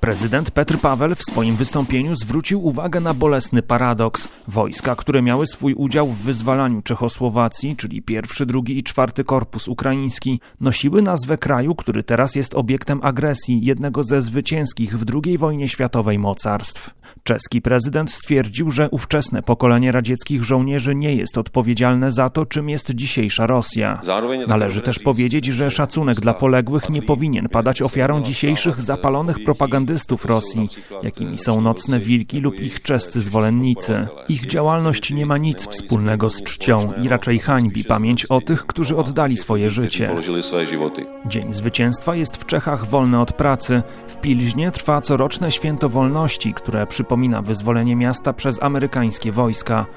Prezydent Petr Paweł w swoim wystąpieniu zwrócił uwagę na bolesny paradoks. Wojska, które miały swój udział w wyzwalaniu Czechosłowacji, czyli 1., 2. i 4. Korpus Ukraiński, nosiły nazwę kraju, który teraz jest obiektem agresji jednego ze zwycięskich w II wojnie światowej mocarstw. Czeski prezydent stwierdził, że ówczesne pokolenie radzieckich żołnierzy nie jest odpowiedzialne za to, czym jest dzisiejsza Rosja. Należy też powiedzieć, że szacunek dla poległych nie powinien padać ofiarą dzisiejszych zapalonych propagandystów Rosji, jakimi są Nocne Wilki lub ich czescy zwolennicy. Ich działalność nie ma nic wspólnego z czcią i raczej hańbi pamięć o tych, którzy oddali swoje życie. Dzień Zwycięstwa jest w Czechach wolny od pracy. W Pilźnie trwa coroczne Święto Wolności, które przypomina wyzwolenie miasta przez amerykańskie wojska.